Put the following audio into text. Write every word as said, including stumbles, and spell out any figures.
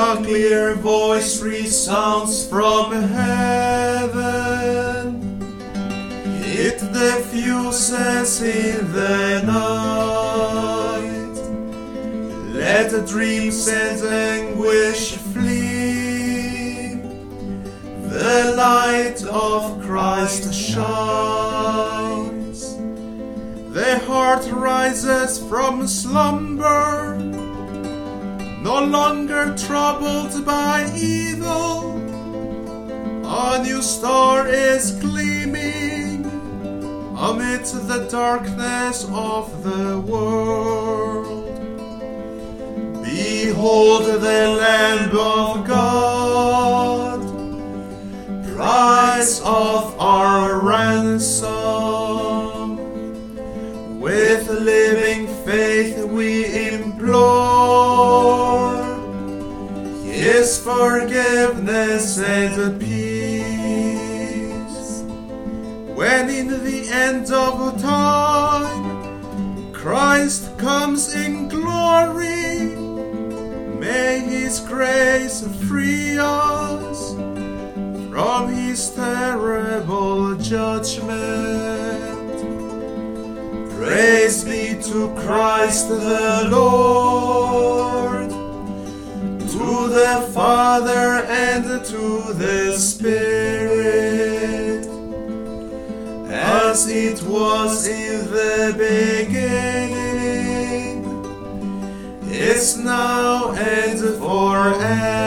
a clear voice resounds from heaven. It diffuses in the night. Let dreams and anguish flee. The light of Christ shines. The heart rises from slumber, no longer troubled by evil. A new star is gleaming amidst the darkness of the world. Behold the Lamb of God, price of our ransom. With living faith we implore His forgiveness and peace. When in the end of time Christ comes in glory, may His grace free us from His terrible judgment. Praise be to Christ the Lord, to the Father and to the Spirit, as it was in the beginning, is now and forever.